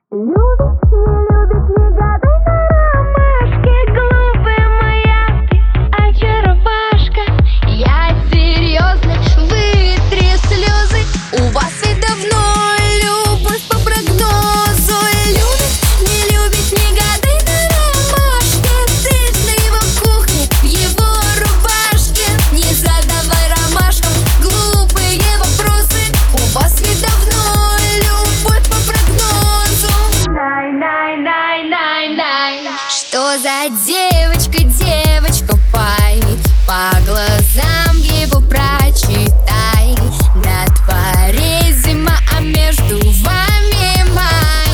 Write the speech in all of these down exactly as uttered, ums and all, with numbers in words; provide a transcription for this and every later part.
Любит, не любит, не гадай на ромашке. Глупая моя ты очаровашка. Я серьезно, вытри слезы. У вас ведь давно любовь по прогнозу. Любит, не любит, не гадай на ромашке. Ты на его кухне, в его рубашке. Не задавай ромашкам глупые вопросы. У вас ведь давно любовь по прогнозу. Най-най-най-най-най. Что за девочка, девочка, пойми, по глазам его прочитай. На дворе зима, а между вами май.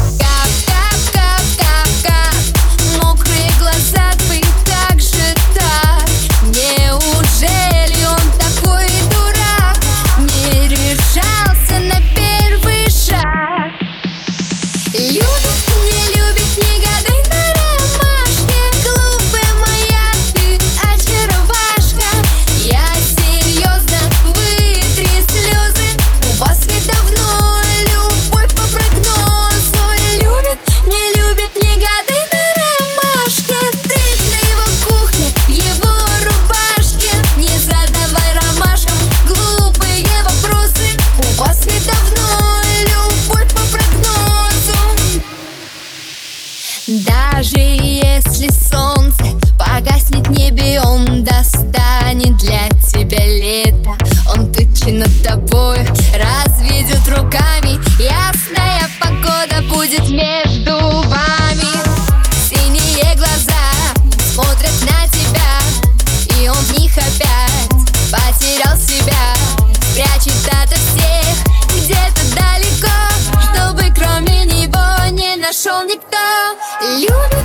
Кап-кап-кап-кап-кап. Мокрые глаза твои, как же так? Неужели он такой дурак? Не решался на первый шаг. Любит, не любит, не гадай на ромашке. Глупая моя ты очаровашка. Я серьезно, вытри слезы. У вас ведь давно любовь по прогнозу. Любит, не любит, не гадай на ромашке. Ты на его кухне, в его рубашке. Не задавай ромашкам глупые вопросы. У вас ведь давно любовь по прогнозу. Даже если солнце погаснет в небе, он достанет для тебя лето. Он тучи над тобой разведет руками. Ясная погода будет между вами. Синие глаза смотрят на тебя, и он в них опять потерял себя. Прячет ото всех где-то далеко, чтобы кроме него не нашел никто. Любит,